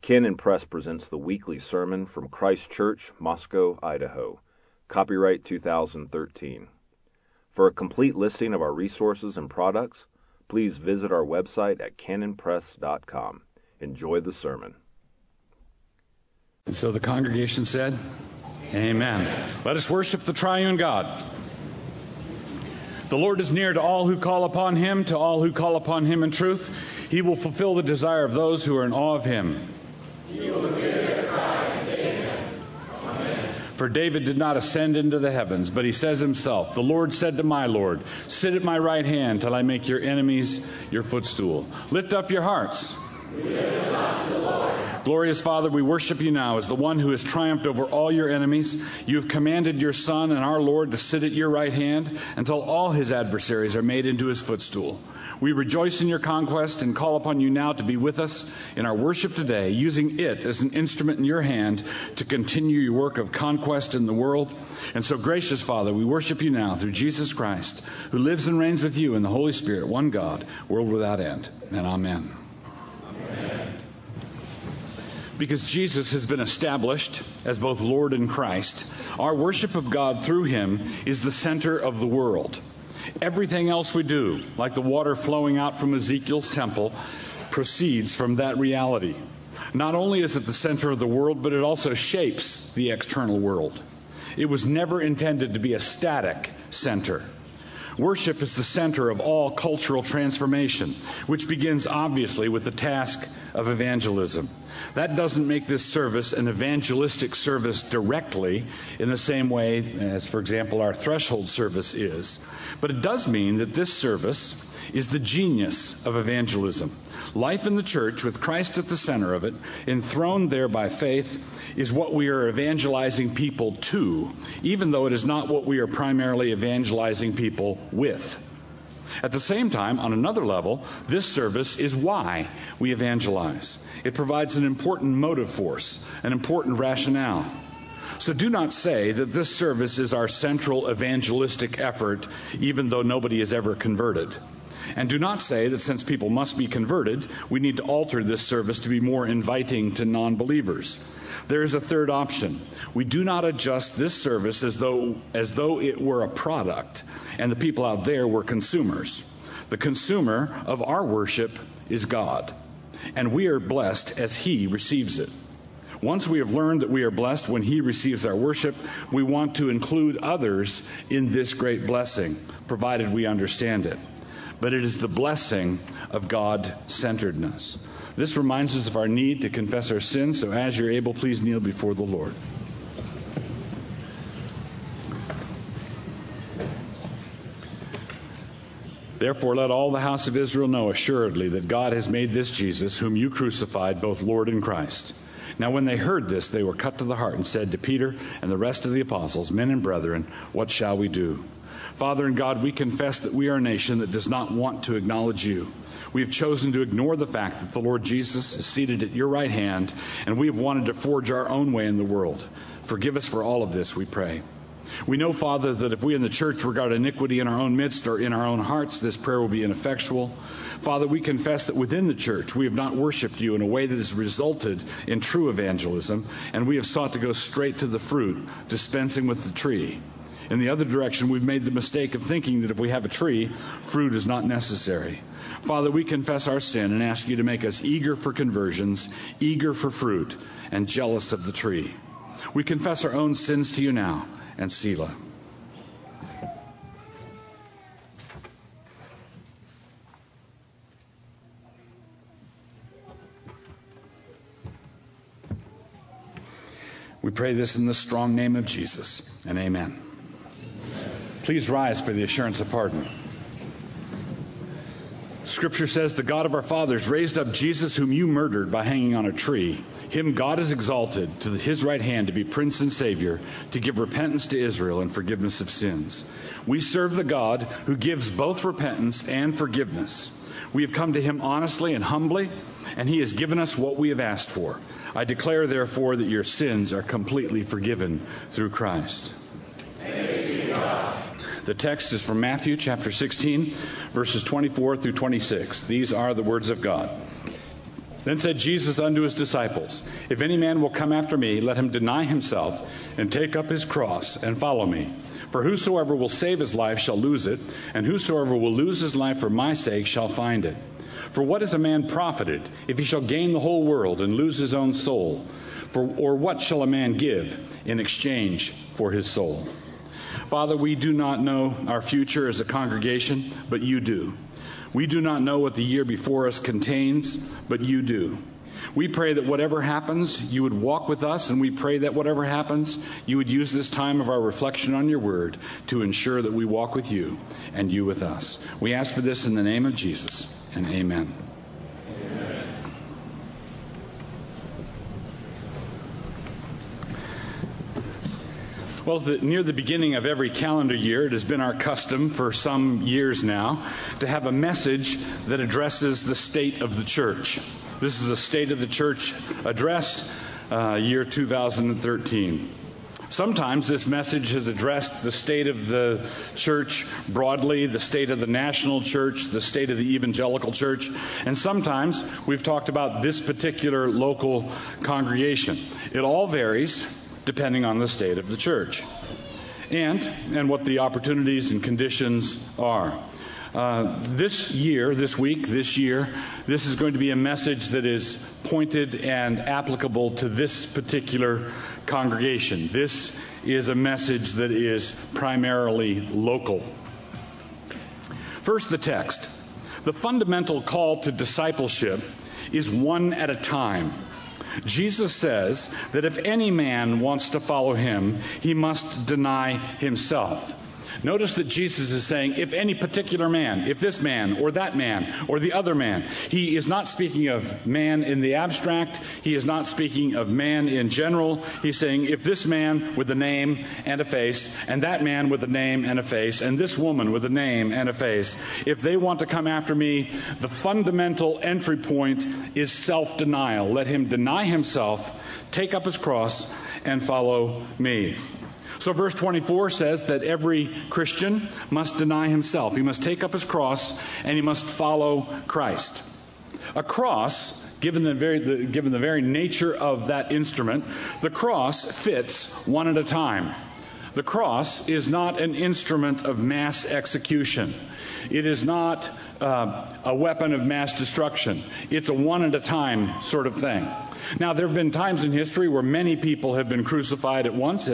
Canon Press presents the weekly sermon from Christ Church, Moscow, Idaho. Copyright 2013. For a complete listing of our resources and products, please visit our website at canonpress.com. Enjoy the sermon. And so the congregation said, Amen. Let us worship the triune God. The Lord is near to all who call upon him, to all who call upon him in truth. He will fulfill the desire of those who are in awe of him. He will hear their cry and save them. Amen. For David did not ascend into the heavens, but he says himself, the Lord said to my Lord, sit at my right hand till I make your enemies your footstool. Lift up your hearts. We lift them up to the Lord. Glorious Father, we worship you now as the one who has triumphed over all your enemies. You have commanded your Son and our Lord to sit at your right hand until all his adversaries are made into his footstool. We rejoice in your conquest and call upon you now to be with us in our worship today, using it as an instrument in your hand to continue your work of conquest in the world. And so, gracious Father, we worship you now through Jesus Christ, who lives and reigns with you in the Holy Spirit, one God, world without end. And amen. Amen. Because Jesus has been established as both Lord and Christ, our worship of God through him is the center of the world. Everything else we do, like the water flowing out from Ezekiel's temple, proceeds from that reality. Not only is it the center of the world, but it also shapes the external world. It was never intended to be a static center. Worship is the center of all cultural transformation, which begins obviously with the task of evangelism. That doesn't make this service an evangelistic service directly in the same way as, for example, our threshold service is. But it does mean that this service is the genius of evangelism. Life in the church, with Christ at the center of it, enthroned there by faith, is what we are evangelizing people to, even though it is not what we are primarily evangelizing people with. At the same time, on another level, this service is why we evangelize. It provides an important motive force, an important rationale. So do not say that this service is our central evangelistic effort, even though nobody is ever converted. And do not say that since people must be converted, we need to alter this service to be more inviting to non-believers. There is a third option. We do not adjust this service as though it were a product and the people out there were consumers. The consumer of our worship is God, and we are blessed as he receives it. Once we have learned that we are blessed when he receives our worship, we want to include others in this great blessing, provided we understand it. But it is the blessing of God-centeredness. This reminds us of our need to confess our sins, so as you're able, please kneel before the Lord. Therefore, let all the house of Israel know assuredly that God has made this Jesus, whom you crucified, both Lord and Christ. Now when they heard this, they were cut to the heart and said to Peter and the rest of the apostles, men and brethren, what shall we do? Father and God, we confess that we are a nation that does not want to acknowledge you. We have chosen to ignore the fact that the Lord Jesus is seated at your right hand, and we have wanted to forge our own way in the world. Forgive us for all of this, we pray. We know, Father, that if we in the church regard iniquity in our own midst or in our own hearts, this prayer will be ineffectual. Father, we confess that within the church we have not worshiped you in a way that has resulted in true evangelism, and we have sought to go straight to the fruit, dispensing with the tree. In the other direction, we've made the mistake of thinking that if we have a tree, fruit is not necessary. Father, we confess our sin and ask you to make us eager for conversions, eager for fruit, and jealous of the tree. We confess our own sins to you now, and Selah. We pray this in the strong name of Jesus, and amen. Please rise for the assurance of pardon. Scripture says, the God of our fathers raised up Jesus, whom you murdered by hanging on a tree. Him God has exalted to his right hand to be Prince and Savior, to give repentance to Israel and forgiveness of sins. We serve the God who gives both repentance and forgiveness. We have come to him honestly and humbly, and he has given us what we have asked for. I declare, therefore, that your sins are completely forgiven through Christ. The text is from Matthew chapter 16, verses 24 through 26. These are the words of God. Then said Jesus unto his disciples, If any man will come after me, let him deny himself, and take up his cross, and follow me. For whosoever will save his life shall lose it, and whosoever will lose his life for my sake shall find it. For what is a man profited, if he shall gain the whole world, and lose his own soul? Or what shall a man give in exchange for his soul? Father, we do not know our future as a congregation, but you do. We do not know what the year before us contains, but you do. We pray that whatever happens, you would walk with us, and we pray that whatever happens, you would use this time of our reflection on your word to ensure that we walk with you and you with us. We ask for this in the name of Jesus, and amen. Well, near the beginning of every calendar year, it has been our custom for some years now to have a message that addresses the state of the church. This is a State of the Church address, year 2013. Sometimes this message has addressed the state of the church broadly, the state of the national church, the state of the evangelical church, and sometimes we've talked about this particular local congregation. It all varies depending on the state of the church and what the opportunities and conditions are. This year, this is going to be a message that is pointed and applicable to this particular congregation. This is a message that is primarily local. First, the text. The fundamental call to discipleship is one at a time. Jesus says that if any man wants to follow him, he must deny himself. Notice that Jesus is saying, if any particular man, if this man or that man or the other man, he is not speaking of man in the abstract. He is not speaking of man in general. He's saying, if this man with a name and a face, and that man with a name and a face, and this woman with a name and a face, if they want to come after me, the fundamental entry point is self-denial. Let him deny himself, take up his cross, and follow me. So verse 24 says that every Christian must deny himself. He must take up his cross and he must follow Christ. A cross, given the very nature of that instrument, the cross fits one at a time. The cross is not an instrument of mass execution. It is not a weapon of mass destruction. It's a one at a time sort of thing. Now, there have been times in history where many people have been crucified at once.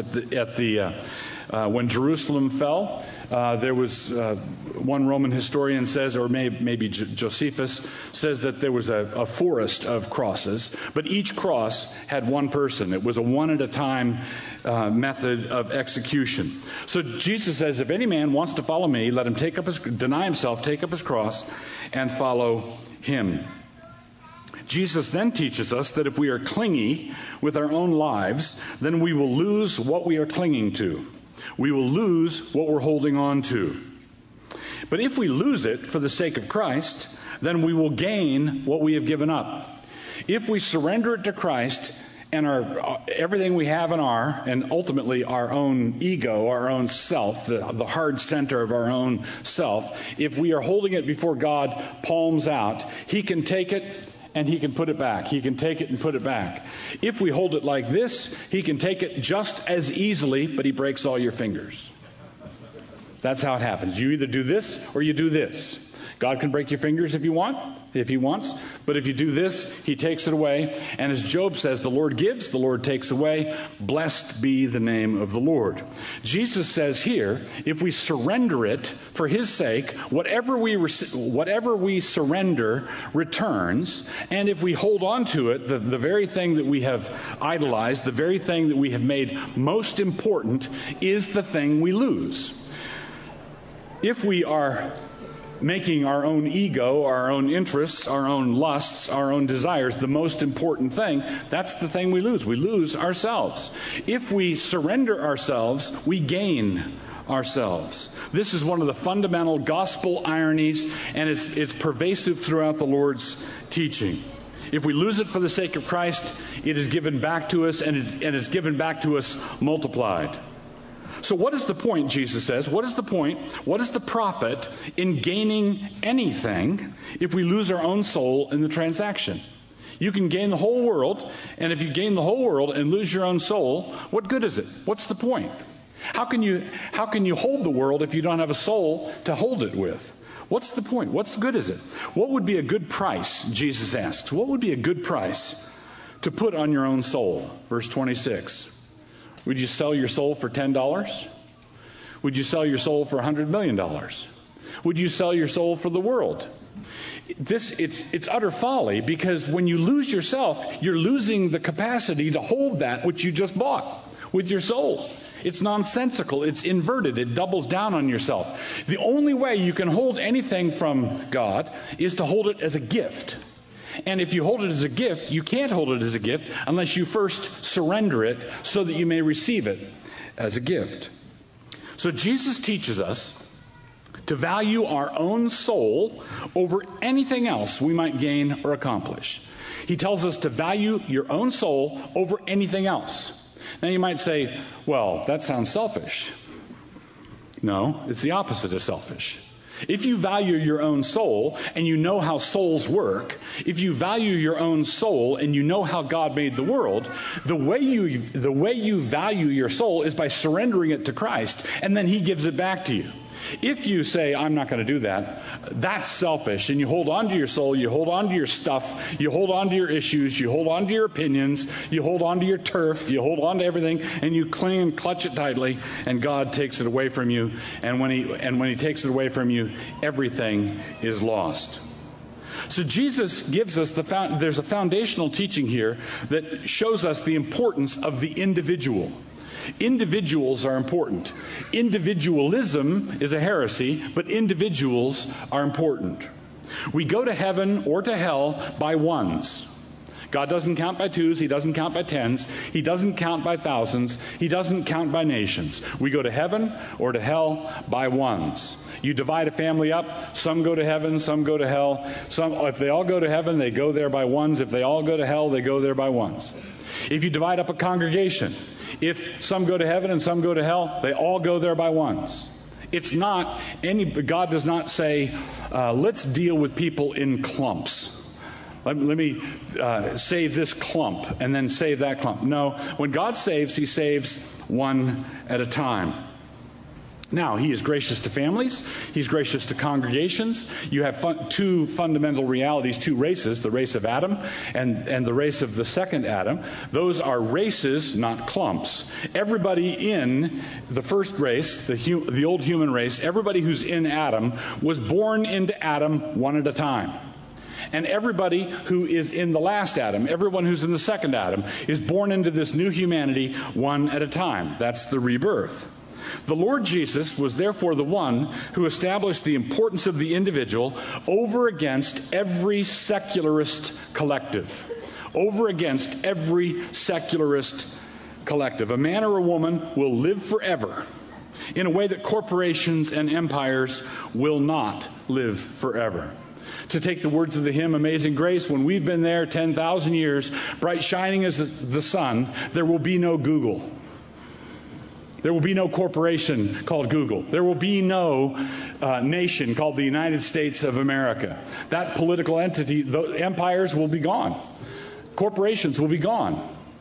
When Jerusalem fell, there was one Roman historian says, or maybe Josephus says, that there was a forest of crosses, but each cross had one person. It was a one at a time method of execution. So Jesus says, if any man wants to follow me, let him deny himself, take up his cross, and follow him. Jesus then teaches us that if we are clingy with our own lives, then we will lose what we are clinging to. We will lose what we're holding on to. But if we lose it for the sake of Christ, then we will gain what we have given up. If we surrender it to Christ and everything we have and ultimately our own ego, our own self, the hard center of our own self, if we are holding it before God palms out, He can take it and He can put it back. He can take it and put it back. If we hold it like this, He can take it just as easily, but He breaks all your fingers. That's how it happens. You either do this or you do this. God can break your fingers if He wants, but if you do this, He takes it away. And as Job says, the Lord gives, the Lord takes away. Blessed be the name of the Lord. Jesus says here, if we surrender it for His sake, whatever we surrender returns. And if we hold on to it, the very thing that we have idolized, the very thing that we have made most important, is the thing we lose. If we are making our own ego, our own interests, our own lusts, our own desires the most important thing, that's the thing we lose. We lose ourselves. If we surrender ourselves, we gain ourselves. This is one of the fundamental gospel ironies, and it's pervasive throughout the Lord's teaching. If we lose it for the sake of Christ, it is given back to us, and it's given back to us multiplied. So what is the point, Jesus says? What is the point? What is the profit in gaining anything if we lose our own soul in the transaction? You can gain the whole world, and if you gain the whole world and lose your own soul, what good is it? What's the point? How can you hold the world if you don't have a soul to hold it with? What's the point? What's good is it? What would be a good price, Jesus asks? What would be a good price to put on your own soul? Verse 26. Would you sell your soul for $10? Would you sell your soul for $100 million? Would you sell your soul for the world? It's utter folly, because when you lose yourself, you're losing the capacity to hold that which you just bought with your soul. It's nonsensical. It's inverted. It doubles down on yourself. The only way you can hold anything from God is to hold it as a gift. And if you hold it as a gift, you can't hold it as a gift unless you first surrender it so that you may receive it as a gift. So Jesus teaches us to value our own soul over anything else we might gain or accomplish. He tells us to value your own soul over anything else. Now you might say, well, that sounds selfish. No, it's the opposite of selfish. If you value your own soul and you know how souls work, if you value your own soul and you know how God made the world, the way you value your soul is by surrendering it to Christ, and then He gives it back to you. If you say, I'm not going to do that, that's selfish, and you hold on to your soul, you hold on to your stuff, you hold on to your issues, you hold on to your opinions, you hold on to your turf, you hold on to everything, and you cling and clutch it tightly, and God takes it away from you. And when He takes it away from you, everything is lost. So Jesus gives us there's a foundational teaching here that shows us the importance of the individual. Individuals are important. Individualism is a heresy, but individuals are important. We go to heaven or to hell by ones. God doesn't count by twos. He doesn't count by tens. He doesn't count by thousands. He doesn't count by nations. We go to heaven or to hell by ones. You divide a family up. Some go to heaven, some go to hell. If they all go to heaven, they go there by ones. If they all go to hell, they go there by ones. If you divide up a congregation, if some go to heaven and some go to hell, they all go there by ones. God does not say, let's deal with people in clumps. Let me save this clump and then save that clump. No, when God saves, He saves one at a time. Now, He is gracious to families. He's gracious to congregations. You have two fundamental realities, two races, the race of Adam and the race of the second Adam. Those are races, not clumps. Everybody in the first race, the old human race, everybody who's in Adam was born into Adam one at a time. And everybody who is in the last Adam, everyone who's in the second Adam, is born into this new humanity one at a time. That's the rebirth. The Lord Jesus was therefore the one who established the importance of the individual over against every secularist collective. Over against every secularist collective. A man or a woman will live forever in a way that corporations and empires will not live forever. To take the words of the hymn Amazing Grace, when we've been there 10,000 years, bright shining as the sun, there will be no Google. There will be no corporation called Google. There will be no nation called the United States of America. That political entity, the empires will be gone. Corporations will be gone.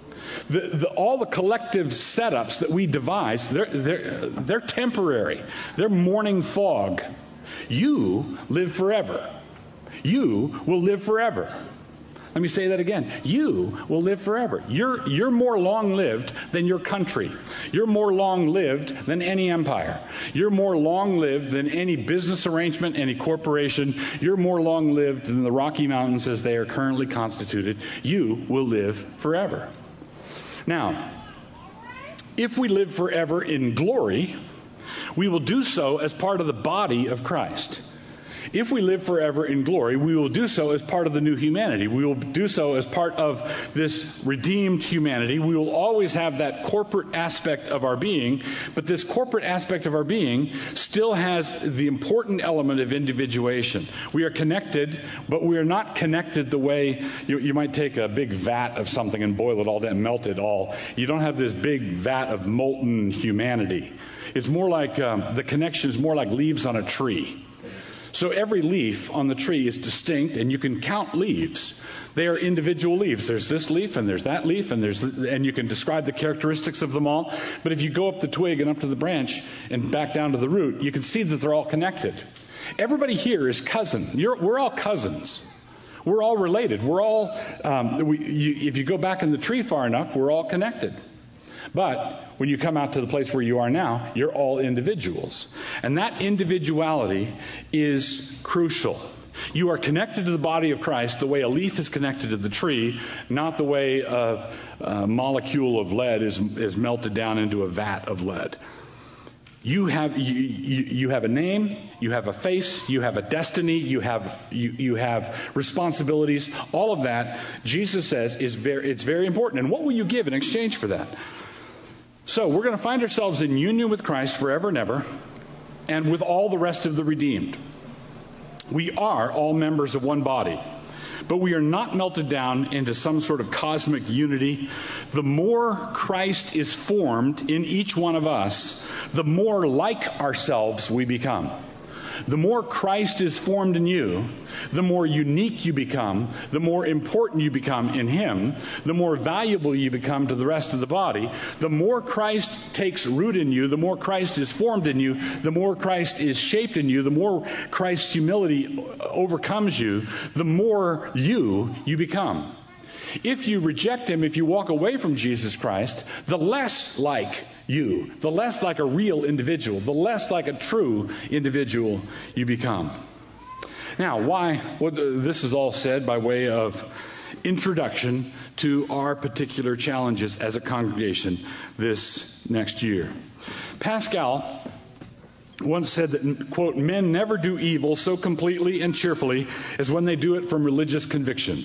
All the collective setups that we devise, they're temporary. They're morning fog. You live forever. You will live forever. Let me say that again. You will live forever. You're more long-lived than your country. You're more long-lived than any empire. You're more long-lived than any business arrangement, any corporation. You're more long-lived than the Rocky Mountains as they are currently constituted. You will live forever. Now, if we live forever in glory, we will do so as part of the body of Christ. If we live forever in glory, we will do so as part of the new humanity. We will do so as part of this redeemed humanity. We will always have that corporate aspect of our being, but this corporate aspect of our being still has the important element of individuation. We are connected, but we are not connected the way you might take a big vat of something and boil it all down, melt it all. You don't have this big vat of molten humanity. It's more like, the connection is more like leaves on a tree. So every leaf on the tree is distinct, and you can count leaves. They are individual leaves. There's this leaf, and there's that leaf, and you can describe the characteristics of them all. But if you go up the twig and up to the branch and back down to the root, you can see that they're all connected. Everybody here is cousin. We're all cousins. We're all related. We're all, if you go back in the tree far enough, we're all connected. But when you come out to the place where you are now, you're all individuals. And that individuality is crucial. You are connected to the body of Christ the way a leaf is connected to the tree, not the way a molecule of lead is melted down into a vat of lead. You have a name, you have a face, you have a destiny, you have responsibilities. All of that, Jesus says, it's very important. And what will you give in exchange for that? So we're going to find ourselves in union with Christ forever and ever, and with all the rest of the redeemed. We are all members of one body, but we are not melted down into some sort of cosmic unity. The more Christ is formed in each one of us, the more like ourselves we become. The more Christ is formed in you, the more unique you become, the more important you become in Him, the more valuable you become to the rest of the body. The more Christ takes root in you, the more Christ is formed in you, the more Christ is shaped in you, the more Christ's humility overcomes you, the more you become. If you reject Him, if you walk away from Jesus Christ, the less like you, the less like a real individual, the less like a true individual you become. Now, why? Well, this is all said by way of introduction to our particular challenges as a congregation this next year. Pascal once said that, quote, men never do evil so completely and cheerfully as when they do it from religious conviction.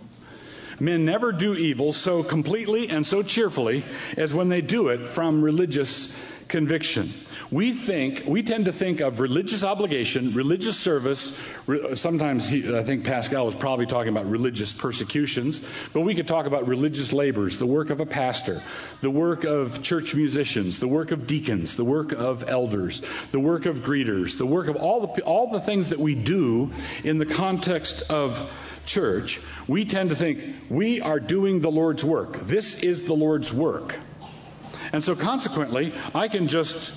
Men never do evil so completely and so cheerfully as when they do it from religious conviction. We tend to think of religious obligation, religious service. Sometimes I think Pascal was probably talking about religious persecutions, but we could talk about religious labors, the work of a pastor, the work of church musicians, the work of deacons, the work of elders, the work of greeters, the work of all the things that we do in the context of church. We tend to think we are doing the Lord's work. This is the Lord's work. And so consequently, I can just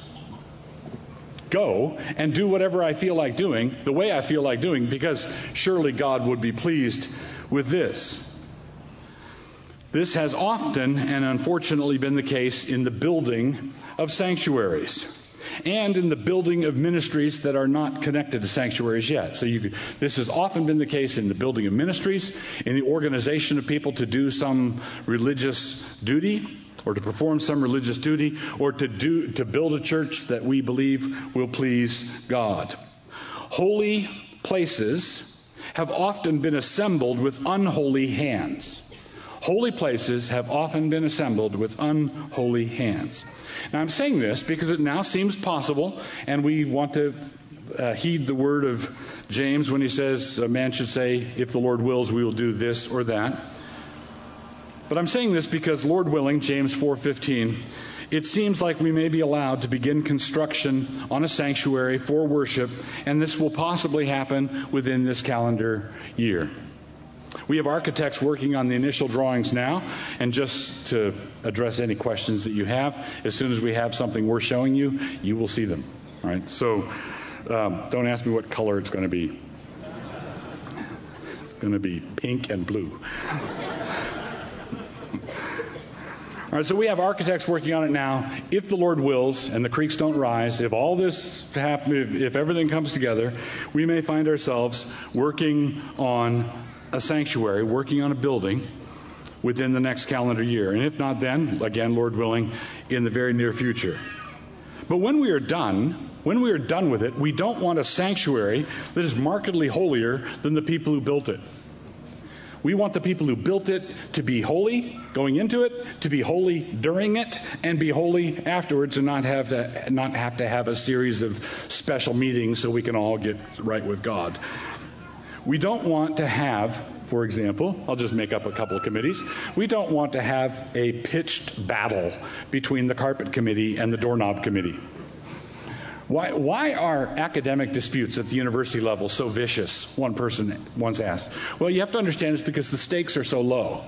go and do whatever I feel like doing, the way I feel like doing, because surely God would be pleased with this. This has often and unfortunately been the case in the building of sanctuaries and in the building of ministries that are not connected to sanctuaries yet. So this has often been the case in the building of ministries, in the organization of people to do some religious duty, or to perform some religious duty, or to build a church that we believe will please God. Holy places have often been assembled with unholy hands. Holy places have often been assembled with unholy hands. Now, I'm saying this because it now seems possible, and we want to heed the word of James when he says a man should say, if the Lord wills, we will do this or that. But I'm saying this because, Lord willing, James 4:15, it seems like we may be allowed to begin construction on a sanctuary for worship, and this will possibly happen within this calendar year. We have architects working on the initial drawings now, and just to address any questions that you have, as soon as we have something we're showing you, you will see them. All right? So don't ask me what color it's going to be. It's going to be pink and blue. All right, so we have architects working on it now. If the Lord wills and the creeks don't rise, if all this happens, if everything comes together, we may find ourselves working on a sanctuary, working on a building within the next calendar year. And if not then, again, Lord willing, in the very near future. But when we are done with it, we don't want a sanctuary that is markedly holier than the people who built it. We want the people who built it to be holy going into it, to be holy during it, and be holy afterwards, and not have to have a series of special meetings so we can all get right with God. We don't want to have, for example, I'll just make up a couple of committees. We don't want to have a pitched battle between the carpet committee and the doorknob committee. Why are academic disputes at the university level so vicious? One person once asked. Well, you have to understand it's because the stakes are so low.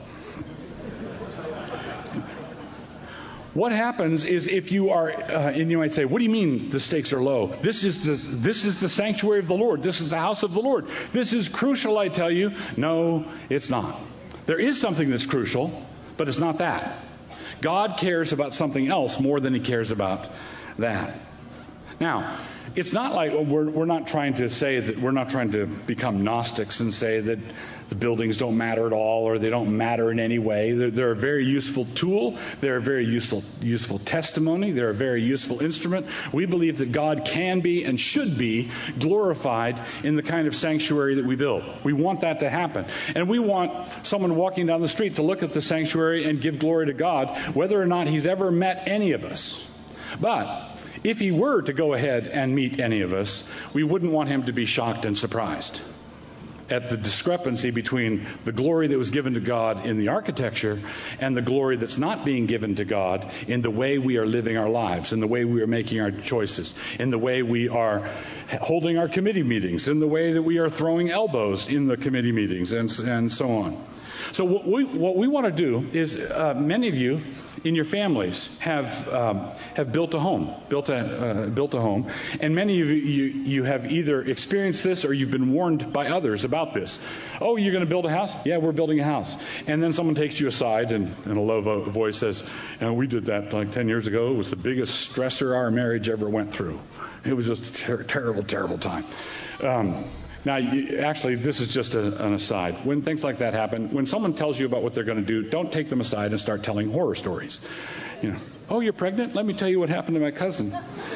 What happens is if you are, and you might say, what do you mean the stakes are low? This is the sanctuary of the Lord. This is the house of the Lord. This is crucial, I tell you. No, it's not. There is something that's crucial, but it's not that. God cares about something else more than he cares about that. Now, it's not like we're not trying to say that we're not trying to become Gnostics and say that the buildings don't matter at all or they don't matter in any way. They're a very useful tool. They're a very useful testimony. They're a very useful instrument. We believe that God can be and should be glorified in the kind of sanctuary that we build. We want that to happen. And we want someone walking down the street to look at the sanctuary and give glory to God, whether or not he's ever met any of us. But if he were to go ahead and meet any of us, we wouldn't want him to be shocked and surprised at the discrepancy between the glory that was given to God in the architecture and the glory that's not being given to God in the way we are living our lives, in the way we are making our choices, in the way we are holding our committee meetings, in the way that we are throwing elbows in the committee meetings, and so on. So what we want to do is, many of you in your families have built a home, and many of you have either experienced this or you've been warned by others about this. Oh, you're going to build a house? Yeah, we're building a house. And then someone takes you aside and in a low voice says, we did that like 10 years ago. It was the biggest stressor our marriage ever went through. It was just a terrible, terrible time. Now, actually, this is just an aside. When things like that happen, when someone tells you about what they're going to do, don't take them aside and start telling horror stories. Oh, you're pregnant? Let me tell you what happened to my cousin.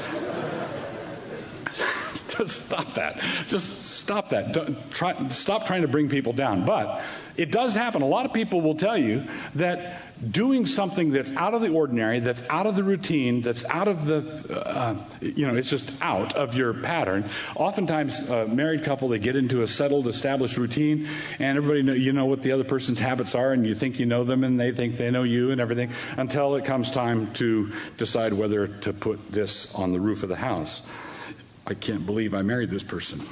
Just stop that. Just stop that. Stop trying to bring people down. But it does happen. A lot of people will tell you that doing something that's out of the ordinary, that's out of the routine, that's out of the, it's just out of your pattern. Oftentimes, a married couple, they get into a settled, established routine, and everybody you know what the other person's habits are, and you think you know them, and they think they know you and everything, until it comes time to decide whether to put this on the roof of the house. I can't believe I married this person.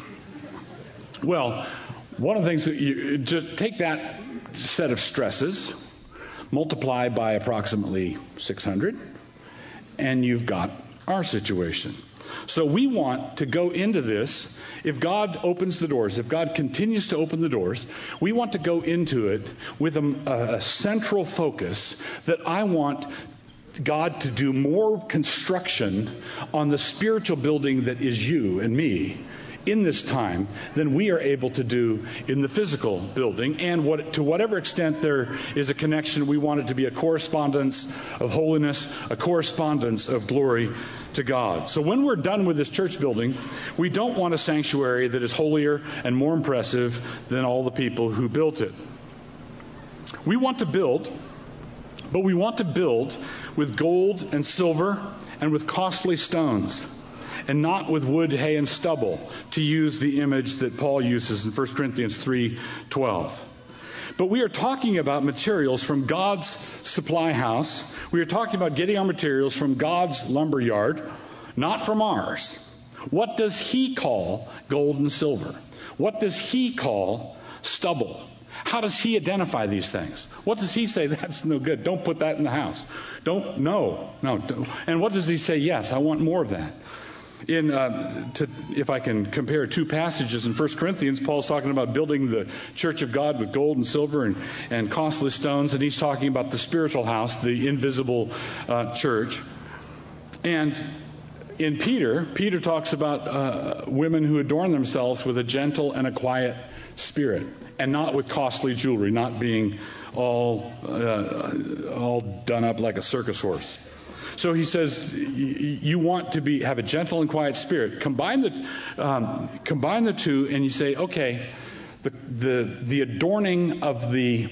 Well, one of the things that you just take that set of stresses, multiply by approximately 600, and you've got our situation. So we want to go into this. If God opens the doors, if God continues to open the doors, we want to go into it with a central focus that I want God to do more construction on the spiritual building that is you and me in this time than we are able to do in the physical building. And to whatever extent there is a connection, we want it to be a correspondence of holiness, a correspondence of glory to God. So when we're done with this church building, we don't want a sanctuary that is holier and more impressive than all the people who built it. We want to build, but we want to build with gold and silver and with costly stones, and not with wood, hay, and stubble, to use the image that Paul uses in 1 Corinthians 3:12. But we are talking about materials from God's supply house. We are talking about getting our materials from God's lumber yard, not from ours. What does he call gold and silver? What does he call stubble? How does he identify these things? What does he say? That's no good. Don't put that in the house. No. And what does he say? Yes, I want more of that. If I can compare two passages in 1 Corinthians, Paul's talking about building the church of God with gold and silver and costly stones, and he's talking about the spiritual house, the invisible church. And in Peter talks about women who adorn themselves with a gentle and a quiet spirit, and not with costly jewelry, not being all done up like a circus horse. So he says, you want to have a gentle and quiet spirit. Combine the two, and you say, okay, the adorning of the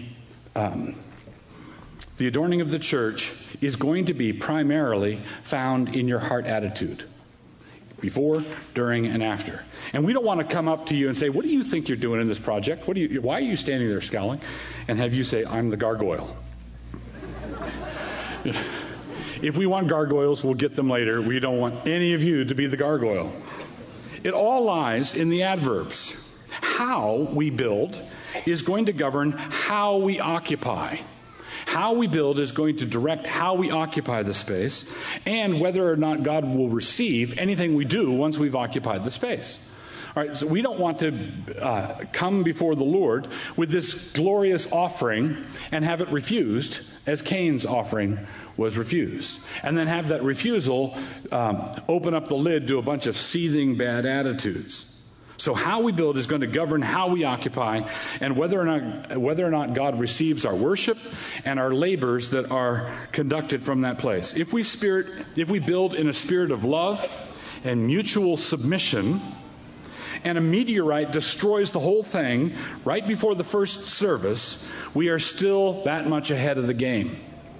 church is going to be primarily found in your heart attitude, before, during, and after. And we don't want to come up to you and say, what do you think you're doing in this project? Why are you standing there scowling? And have you say, I'm the gargoyle. If we want gargoyles, we'll get them later. We don't want any of you to be the gargoyle. It all lies in the adverbs. How we build is going to govern how we occupy. How we build is going to direct how we occupy the space and whether or not God will receive anything we do once we've occupied the space. All right, so we don't want to come before the Lord with this glorious offering and have it refused, as Cain's offering was refused, and then have that refusal open up the lid to a bunch of seething bad attitudes. So how we build is going to govern how we occupy and whether or not God receives our worship and our labors that are conducted from that place. If we build in a spirit of love and mutual submission, and a meteorite destroys the whole thing right before the first service, we are still that much ahead of the game.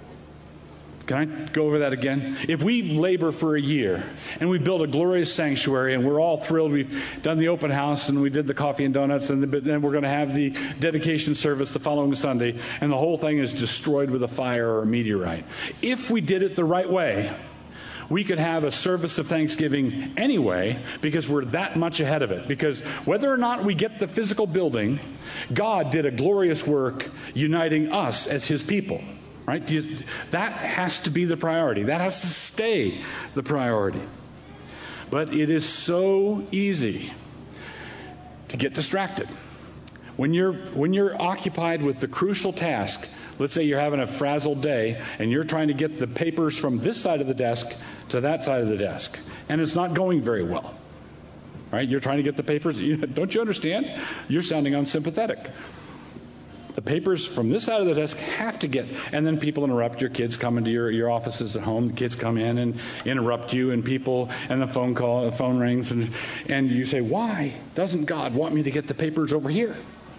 Can I go over that again? If we labor for a year and we build a glorious sanctuary and we're all thrilled, we've done the open house and we did the coffee and donuts, and then we're going to have the dedication service the following Sunday, and the whole thing is destroyed with a fire or a meteorite. If we did it the right way, we could have a service of thanksgiving anyway, because we're that much ahead of it. Because whether or not we get the physical building, God did a glorious work uniting us as His people. Right? That has to be the priority. That has to stay the priority. But it is so easy to get distracted. When you're occupied with the crucial task, let's say you're having a frazzled day and you're trying to get the papers from this side of the desk to that side of the desk, and it's not going very well. Right? You're trying to get the papers. Don't you understand? You're sounding unsympathetic. The papers from this side of the desk have to get, and then people interrupt. Your kids come into your offices at home. The kids come in and interrupt you, and the phone rings, and you say, why doesn't God want me to get the papers over here?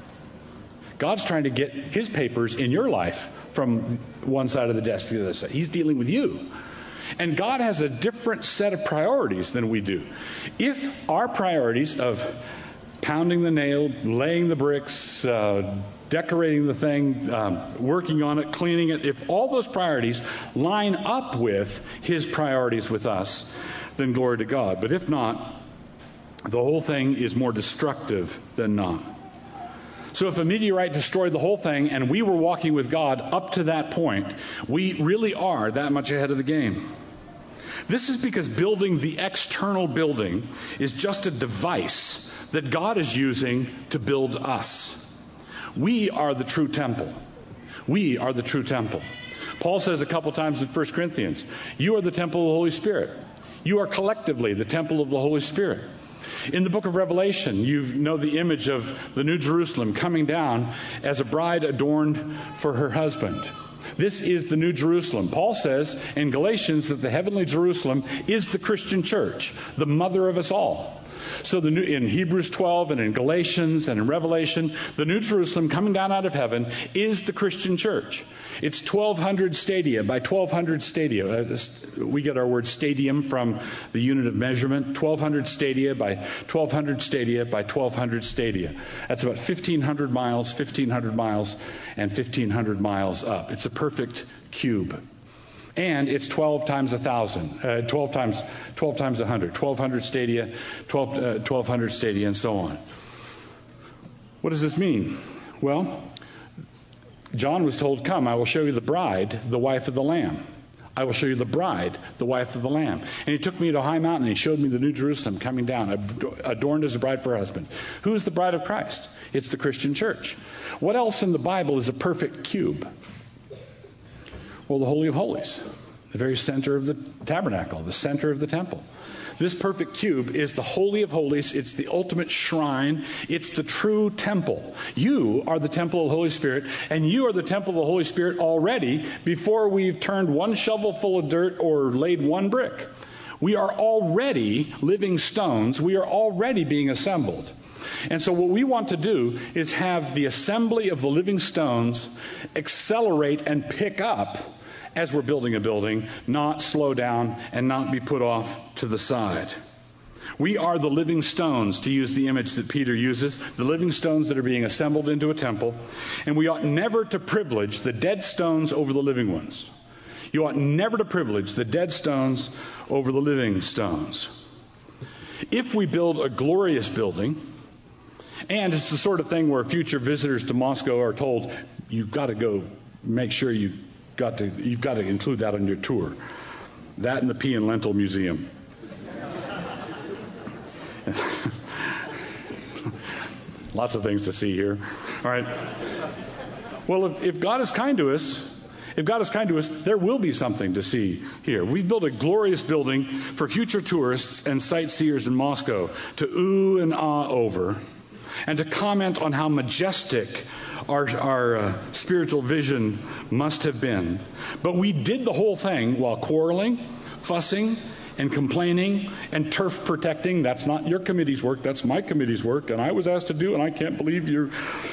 God's trying to get His papers in your life from one side of the desk to the other side. He's dealing with you. And God has a different set of priorities than we do. If our priorities of pounding the nail, laying the bricks, decorating the thing, working on it, cleaning it, if all those priorities line up with His priorities with us, then glory to God. But if not, the whole thing is more destructive than not. So if a meteorite destroyed the whole thing and we were walking with God up to that point, we really are that much ahead of the game. This is because building the external building is just a device that God is using to build us. We are the true temple. We are the true temple. Paul says a couple times in 1 Corinthians, you are the temple of the Holy Spirit. You are collectively the temple of the Holy Spirit. In the book of Revelation, you know the image of the New Jerusalem coming down as a bride adorned for her husband. This is the New Jerusalem. Paul says in Galatians that the heavenly Jerusalem is the Christian church, the mother of us all. So in Hebrews 12 and in Galatians and in Revelation, the New Jerusalem coming down out of heaven is the Christian church. It's 1,200 stadia by 1,200 stadia. We get our word stadium from the unit of measurement. 1,200 stadia by 1,200 stadia by 1,200 stadia. That's about 1,500 miles, 1,500 miles, and 1,500 miles up. It's a perfect cube. And it's 12 times 1,000, 12 times 100, 1,200 stadia, 1,200 stadia, and so on. What does this mean? Well, John was told, come, I will show you the bride, the wife of the Lamb. I will show you the bride, the wife of the Lamb. And he took me to a high mountain, and he showed me the New Jerusalem coming down, adorned as a bride for her husband. Who's the bride of Christ? It's the Christian church. What else in the Bible is a perfect cube? Well, the Holy of Holies, the very center of the tabernacle, the center of the temple. This perfect cube is the Holy of Holies. It's the ultimate shrine. It's the true temple. You are the temple of the Holy Spirit, and you are the temple of the Holy Spirit already before we've turned one shovel full of dirt or laid one brick. We are already living stones. We are already being assembled. And so what we want to do is have the assembly of the living stones accelerate and pick up as we're building a building, not slow down and not be put off to the side. We are the living stones, to use the image that Peter uses, the living stones that are being assembled into a temple, and we ought never to privilege the dead stones over the living ones. You ought never to privilege the dead stones over the living stones. If we build a glorious building, and it's the sort of thing where future visitors to Moscow are told, you've got to go make sure you've got to include that on your tour. That and the Pea and Lentil Museum. Lots of things to see here. All right. Well, if God is kind to us, there will be something to see here. We've built a glorious building for future tourists and sightseers in Moscow to ooh and ah over, and to comment on how majestic our spiritual vision must have been. But we did the whole thing while quarreling, fussing, and complaining, and turf protecting. That's not your committee's work, that's my committee's work, and I was asked to do, and I can't believe you're...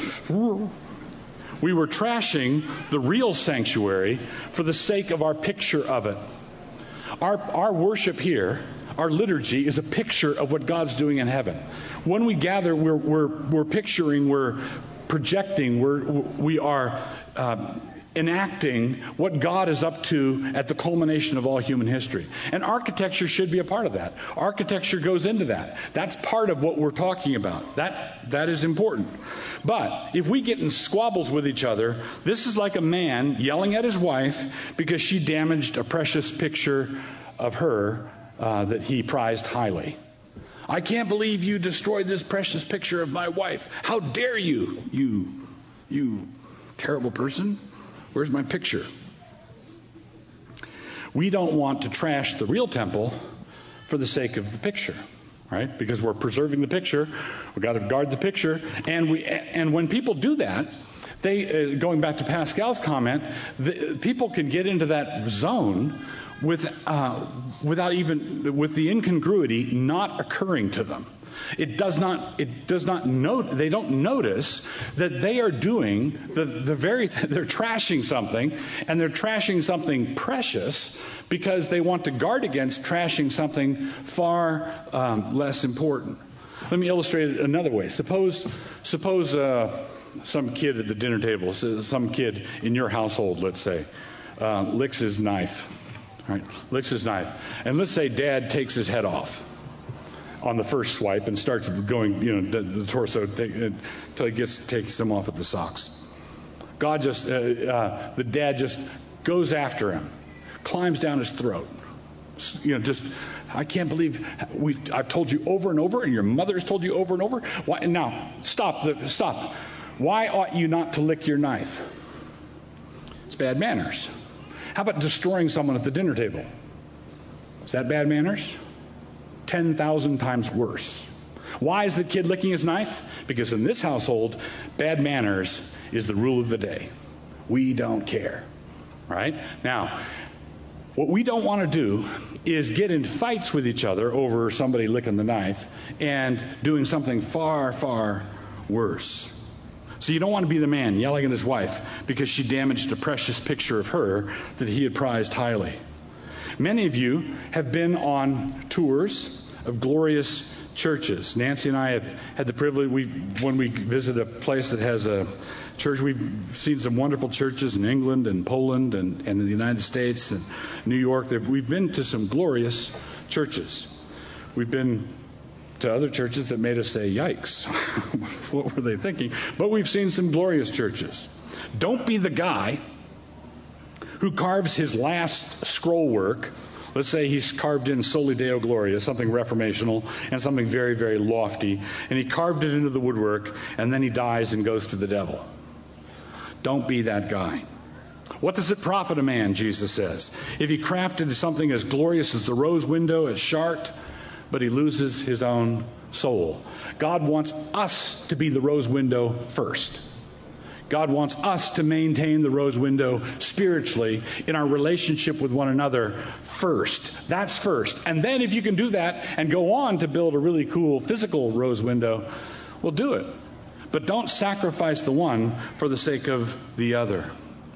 We were trashing the real sanctuary for the sake of our picture of it. Our worship here, our liturgy, is a picture of what God's doing in heaven. When we gather, we're picturing, we're projecting, we are enacting what God is up to at the culmination of all human history. And architecture should be a part of that. Architecture goes into that. That's part of what we're talking about. That is important. But if we get in squabbles with each other, this is like a man yelling at his wife because she damaged a precious picture of her that he prized highly. I can't believe you destroyed this precious picture of my wife. How dare you, you terrible person? Where's my picture? We don't want to trash the real temple for the sake of the picture, right? Because we're preserving the picture. We've got to guard the picture. And when people do that, they, going back to Pascal's comment, people can get into that zone without even, with the incongruity not occurring to them. They don't notice that they are doing they're trashing something, and they're trashing something precious because they want to guard against trashing something far less important. Let me illustrate it another way. Suppose some kid at the dinner table, some kid in your household, let's say, licks his knife. Right? Licks his knife. And let's say Dad takes his head off on the first swipe and starts going, the torso until he takes them off at the socks. The dad just goes after him, climbs down his throat. I can't believe I've told you over and over, and your mother has told you over and over. Why? Now, stop. Why ought you not to lick your knife? It's bad manners. How about destroying someone at the dinner table? Is that bad manners? 10,000 times worse. Why is the kid licking his knife? Because in this household, bad manners is the rule of the day. We don't care. Right? Now, what we don't want to do is get in fights with each other over somebody licking the knife and doing something far, far worse. So you don't want to be the man yelling at his wife because she damaged a precious picture of her that he had prized highly. Many of you have been on tours of glorious churches. Nancy and I have had the privilege, when we visit a place that has a church, we've seen some wonderful churches in England and Poland and in the United States and New York. We've been to some glorious churches. We've been to other churches that made us say, yikes, what were they thinking? But we've seen some glorious churches. Don't be the guy who carves his last scroll work. Let's say he's carved in Soli Deo Gloria, something reformational and something very, very lofty, and he carved it into the woodwork, and then he dies and goes to the devil. Don't be that guy. What does it profit a man, Jesus says, if he crafted something as glorious as the rose window at Chartres, but he loses his own soul? God wants us to be the rose window first. God wants us to maintain the rose window spiritually in our relationship with one another first. That's first. And then if you can do that and go on to build a really cool physical rose window, well, do it. But don't sacrifice the one for the sake of the other.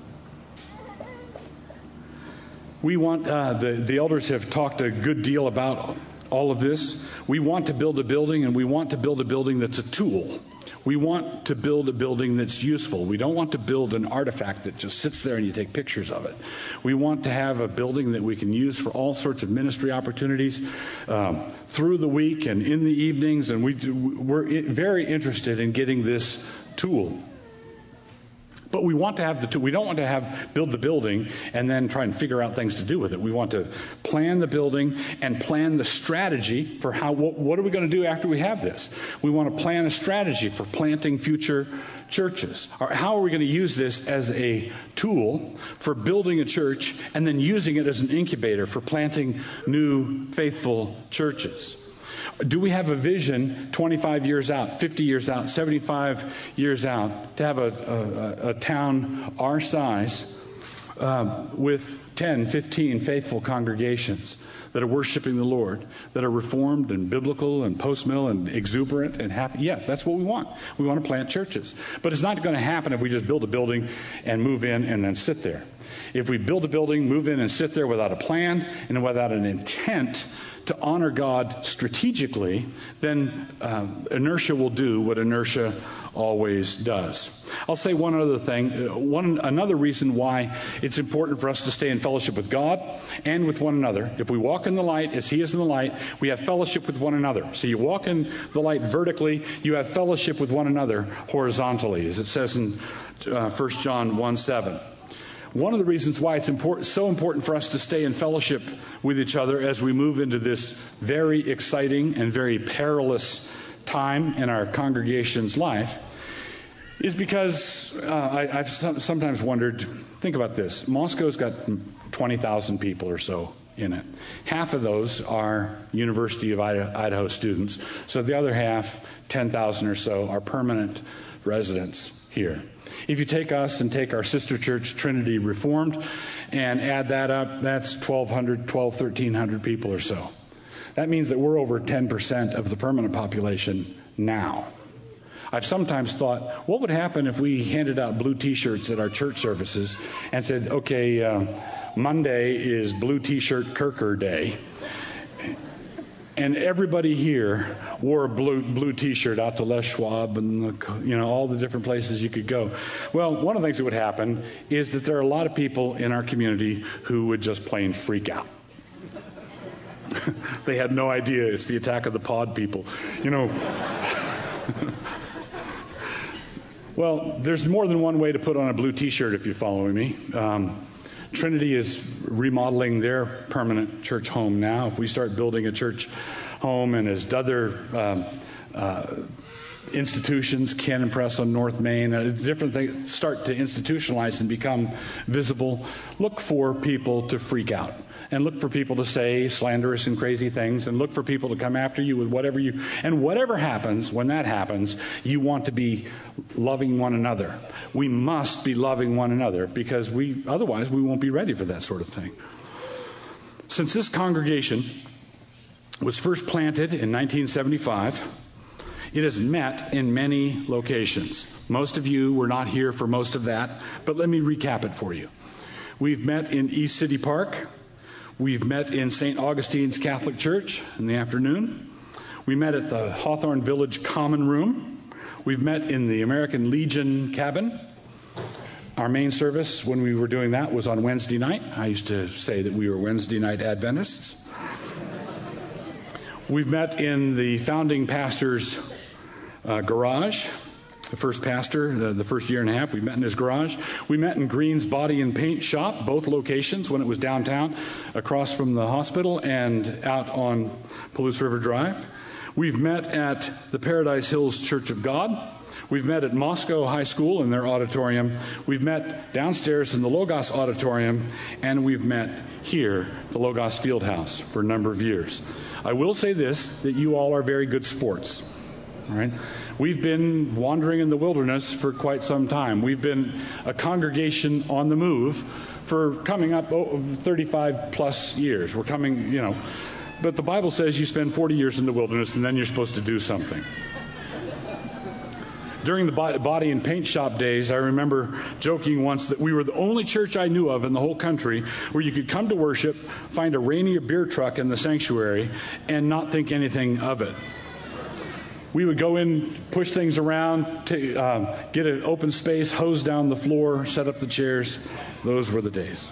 We want, the elders have talked a good deal about all of this. We want to build a building, and we want to build a building that's a tool. We want to build a building that's useful. We don't want to build an artifact that just sits there and you take pictures of it. We want to have a building that we can use for all sorts of ministry opportunities through the week and in the evenings. And we're very interested in getting this tool. But we want to have the tool. We don't want to build the building and then try and figure out things to do with it. We want to plan the building and plan the strategy for what are we going to do after we have this. We want to plan a strategy for planting future churches. Or how are we going to use this as a tool for building a church and then using it as an incubator for planting new faithful churches? Do we have a vision 25 years out, 50 years out, 75 years out to have a town our size with 10, 15 faithful congregations that are worshiping the Lord, that are reformed and biblical and post-mill and exuberant and happy? Yes, that's what we want. We want to plant churches. But it's not going to happen if we just build a building and move in and then sit there. If we build a building, move in and sit there without a plan and without an intent to honor God strategically, then inertia will do what inertia always does. I'll say one other thing. Another reason why it's important for us to stay in fellowship with God and with one another. If we walk in the light as He is in the light, we have fellowship with one another. So you walk in the light vertically, you have fellowship with one another horizontally, as it says in 1 John 1:7. One of the reasons why it's so important for us to stay in fellowship with each other as we move into this very exciting and very perilous time in our congregation's life is because I've sometimes wondered, think about this. Moscow's got 20,000 people or so in it. Half of those are University of Idaho students. So the other half, 10,000 or so, are permanent residents here. If you take us and take our sister church, Trinity Reformed, and add that up, that's 1,300 people or so. That means that we're over 10% of the permanent population now. I've sometimes thought, what would happen if we handed out blue T-shirts at our church services and said, okay, Monday is Blue T-shirt Kirker Day. And everybody here wore a blue T-shirt out to Les Schwab and all the different places you could go. Well, one of the things that would happen is that there are a lot of people in our community who would just plain freak out. They had no idea it's the attack of the pod people. Well, there's more than one way to put on a blue T-shirt if you're following me. Trinity is remodeling their permanent church home now. If we start building a church home and as other institutions, Ken and Press on North Main, different things start to institutionalize and become visible, look for people to freak out. And look for people to say slanderous and crazy things, and look for people to come after you with whatever happens, when that happens, you want to be loving one another. We must be loving one another because otherwise we won't be ready for that sort of thing. Since this congregation was first planted in 1975, it has met in many locations. Most of you were not here for most of that, but let me recap it for you. We've met in East City Park. We've met in St. Augustine's Catholic Church in the afternoon. We met at the Hawthorne Village Common Room. We've met in the American Legion cabin. Our main service, when we were doing that, was on Wednesday night. I used to say that we were Wednesday night Adventists. We've met in the founding pastor's garage. The first pastor, the first year and a half, we met in his garage. We met in Green's Body and Paint Shop, both locations, when it was downtown, across from the hospital and out on Palouse River Drive. We've met at the Paradise Hills Church of God. We've met at Moscow High School in their auditorium. We've met downstairs in the Logos Auditorium. And we've met here, the Logos Fieldhouse, for a number of years. I will say this, that you all are very good sports. All right? We've been wandering in the wilderness for quite some time. We've been a congregation on the move for coming up 35 plus years. We're coming, but the Bible says you spend 40 years in the wilderness and then you're supposed to do something. During the body and paint shop days, I remember joking once that we were the only church I knew of in the whole country where you could come to worship, find a Rainier beer truck in the sanctuary, and not think anything of it. We would go in, push things around, get an open space, hose down the floor, set up the chairs. Those were the days.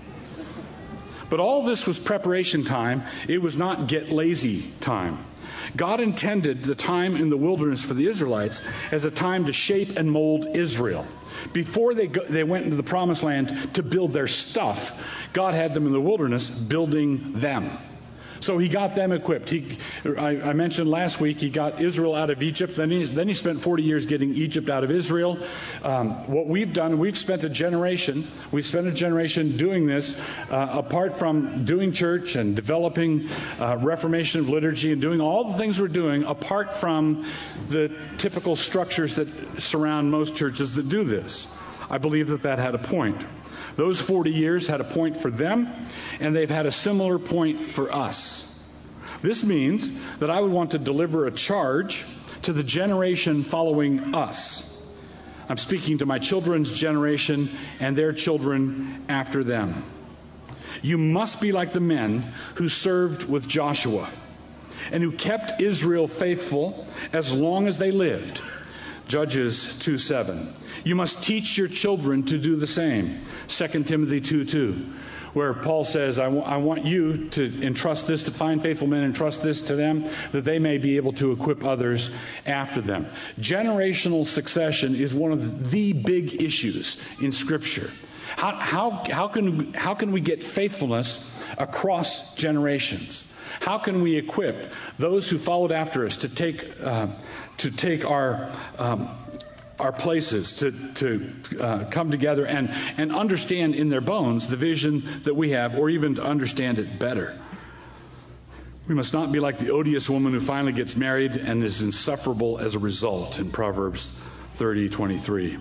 But all this was preparation time. It was not get lazy time. God intended the time in the wilderness for the Israelites as a time to shape and mold Israel. Before they went into the promised land to build their stuff, God had them in the wilderness building them. So he got them equipped. I mentioned last week he got Israel out of Egypt. Then he spent 40 years getting Egypt out of Israel. What we've done, we've spent a generation doing this, apart from doing church and developing reformation of liturgy and doing all the things we're doing, apart from the typical structures that surround most churches that do this. I believe that had a point. Those 40 years had a point for them, and they've had a similar point for us. This means that I would want to deliver a charge to the generation following us. I'm speaking to my children's generation and their children after them. You must be like the men who served with Joshua and who kept Israel faithful as long as they lived. Judges 2:7. You must teach your children to do the same. 2 Timothy 2:2, where Paul says, I want you to entrust this to find faithful men, entrust this to them, that they may be able to equip others after them. Generational succession is one of the big issues in Scripture. How can we get faithfulness across generations? How can we equip those who followed after us to take our places, to come together and understand in their bones the vision that we have, or even to understand it better? We must not be like the odious woman who finally gets married and is insufferable as a result, in Proverbs 30:23.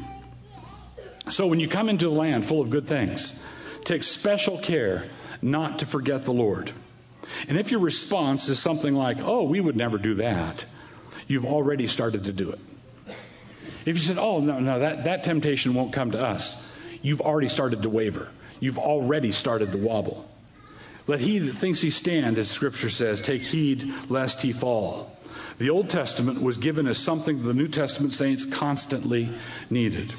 So when you come into the land full of good things, take special care not to forget the Lord. And if your response is something like, oh, we would never do that, you've already started to do it. If you said, oh, no, that temptation won't come to us, you've already started to waver. You've already started to wobble. Let he that thinks he stand, as Scripture says, take heed lest he fall. The Old Testament was given as something the New Testament saints constantly needed.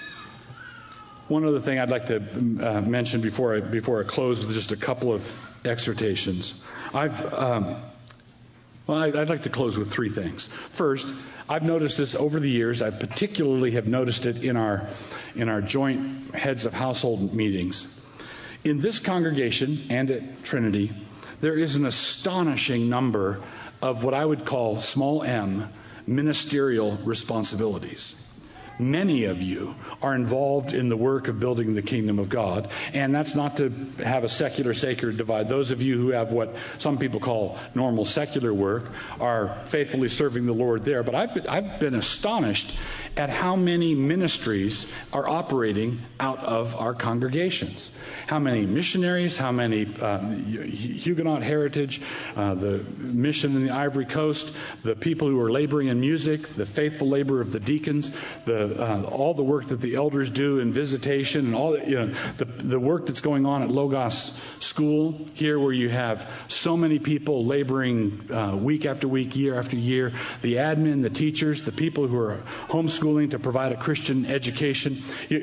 One other thing I'd like to mention before I close with just a couple of exhortations. I'd like to close with three things. First, I've noticed this over the years. I particularly have noticed it in our joint heads of household meetings. In this congregation and at Trinity, there is an astonishing number of what I would call small m ministerial responsibilities. Many of you are involved in the work of building the kingdom of God, and that's not to have a secular-sacred divide. Those of you who have what some people call normal secular work are faithfully serving the Lord there. But I've been astonished at how many ministries are operating out of our congregations. How many missionaries, how many Huguenot heritage, the mission in the Ivory Coast, the people who are laboring in music, the faithful labor of the deacons, all the work that the elders do in visitation, and all the work that's going on at Logos School here, where you have so many people laboring week after week, year after year, the admin, the teachers, the people who are homeschooling to provide a Christian education.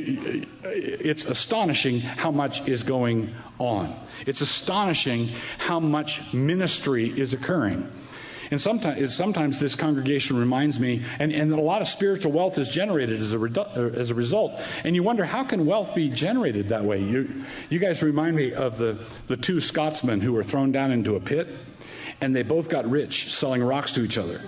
It's astonishing how much is going on. It's astonishing how much ministry is occurring. And sometimes this congregation reminds me, and a lot of spiritual wealth is generated as a result. And you wonder, how can wealth be generated that way? You guys remind me of the two Scotsmen who were thrown down into a pit, and they both got rich selling rocks to each other.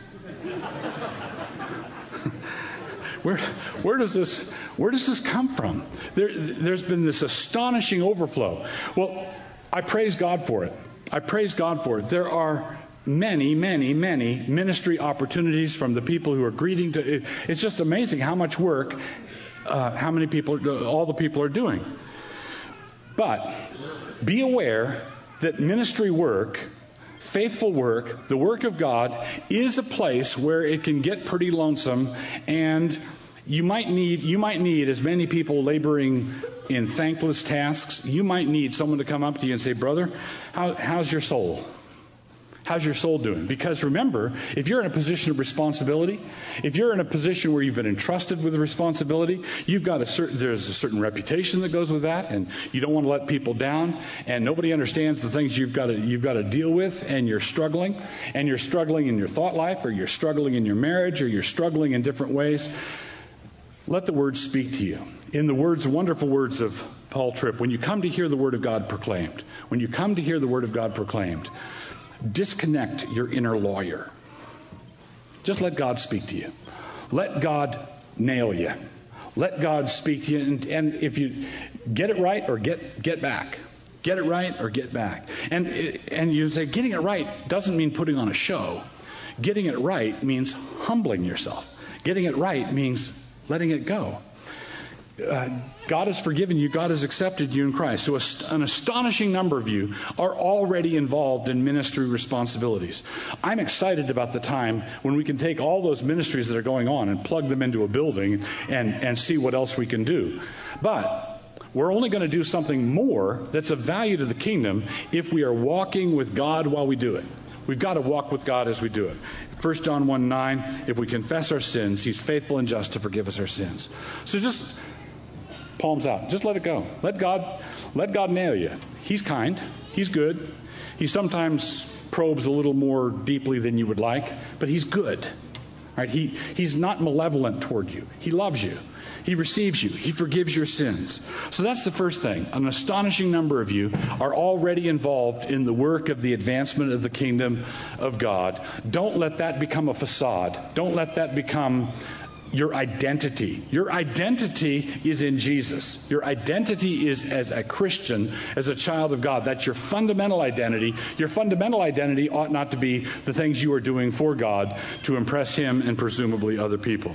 Where does this come from? There's been this astonishing overflow. Well, I praise God for it. I praise God for it. There are many, many, many ministry opportunities from the people who are greeting to. It's just amazing how much work, how many people, all the people are doing. But be aware that ministry work, faithful work, the work of God, is a place where it can get pretty lonesome, and you might need as many people laboring in thankless tasks. You might need someone to come up to you and say, brother, how's your soul? How's your soul doing? Because remember, if you're in a position of responsibility, if you're in a position where you've been entrusted with a responsibility, there's a certain reputation that goes with that, and you don't want to let people down, and nobody understands the things you've got to deal with, and you're struggling in your thought life, or you're struggling in your marriage, or you're struggling in different ways. Let the Word speak to you. In the wonderful words of Paul Tripp, when you come to hear the Word of God proclaimed, disconnect your inner lawyer. Just let God speak to you. Let God nail you. Let God speak to you. And if you get it right or get back. Get it right or get back. And you say getting it right doesn't mean putting on a show. Getting it right means humbling yourself. Getting it right means letting it go. God has forgiven you. God has accepted you in Christ. So an astonishing number of you are already involved in ministry responsibilities. I'm excited about the time when we can take all those ministries that are going on and plug them into a building and see what else we can do. But we're only going to do something more that's of value to the kingdom if we are walking with God while we do it. We've got to walk with God as we do it. 1 John 1:9, if we confess our sins, He's faithful and just to forgive us our sins. So just palms out. Just let it go. Let God nail you. He's kind. He's good. He sometimes probes a little more deeply than you would like, but He's good. Right? He's not malevolent toward you. He loves you. He receives you. He forgives your sins. So that's the first thing. An astonishing number of you are already involved in the work of the advancement of the kingdom of God. Don't let that become a facade. Don't let that become your identity. Your identity is in Jesus. Your identity is as a Christian, as a child of God. That's your fundamental identity. Your fundamental identity ought not to be the things you are doing for God to impress Him and presumably other people.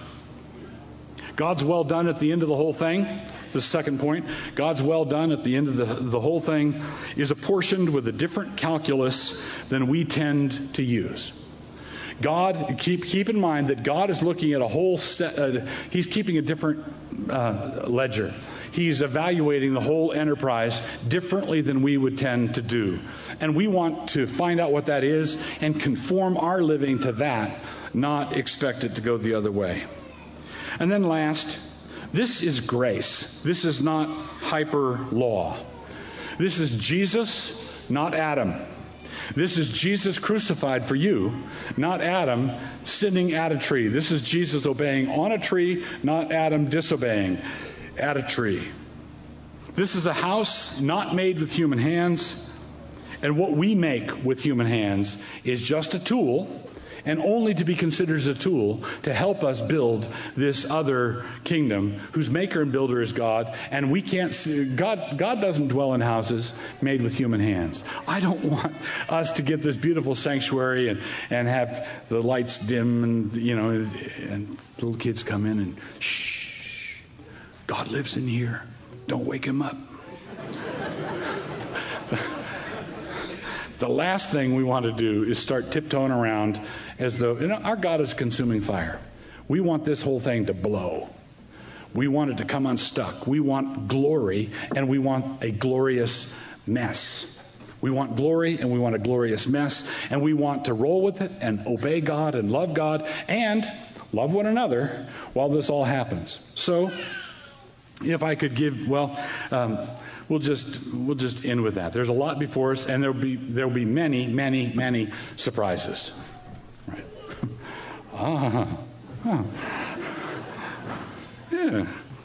God's well done at the end of the whole thing. The second point, God's well done at the end of the whole thing is apportioned with a different calculus than we tend to use. God, keep in mind that God is looking at a whole set, He's keeping a different ledger. He's evaluating the whole enterprise differently than we would tend to do. And we want to find out what that is and conform our living to that, not expect it to go the other way. And then last, this is grace. This is not hyper law. This is Jesus, not Adam. This is Jesus crucified for you, not Adam sinning at a tree. This is Jesus obeying on a tree, not Adam disobeying at a tree. This is a house not made with human hands, and what we make with human hands is just a tool, and only to be considered as a tool to help us build this other kingdom whose maker and builder is God. And we can't see, God doesn't dwell in houses made with human hands. I don't want us to get this beautiful sanctuary and have the lights dim and little kids come in and shh, God lives in here. Don't wake Him up. The last thing we want to do is start tiptoeing around as though, our God is consuming fire. We want this whole thing to blow. We want it to come unstuck. We want glory, and we want a glorious mess. We want glory, and we want a glorious mess, and we want to roll with it and obey God and love one another while this all happens. So, if I could give, we'll just end with that. There's a lot before us, and there'll be many, many, many surprises. Right? Yeah.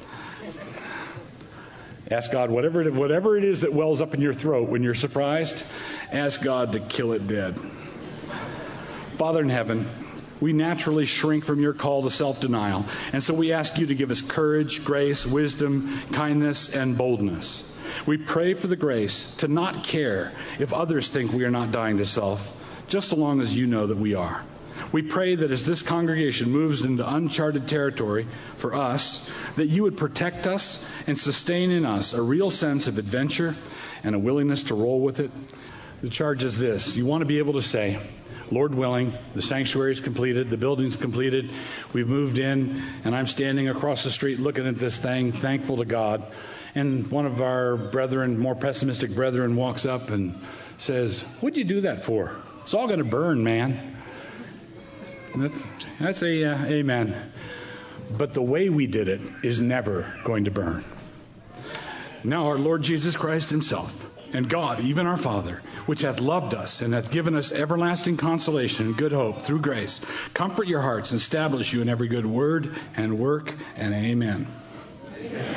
Ask God whatever it is that wells up in your throat when you're surprised. Ask God to kill it dead. Father in heaven, we naturally shrink from your call to self-denial, and so we ask you to give us courage, grace, wisdom, kindness, and boldness. We pray for the grace to not care if others think we are not dying to self, just so long as you know that we are. We pray that as this congregation moves into uncharted territory for us, that you would protect us and sustain in us a real sense of adventure and a willingness to roll with it. The charge is this. You want to be able to say, Lord willing, the sanctuary is completed, the building's completed, we've moved in, and I'm standing across the street looking at this thing, thankful to God. And one of our brethren, more pessimistic brethren, walks up and says, what'd you do that for? It's all going to burn, man. That's a amen. But the way we did it is never going to burn. Now our Lord Jesus Christ himself, and God, even our Father, which hath loved us and hath given us everlasting consolation and good hope through grace, comfort your hearts and establish you in every good word and work, and amen. Amen.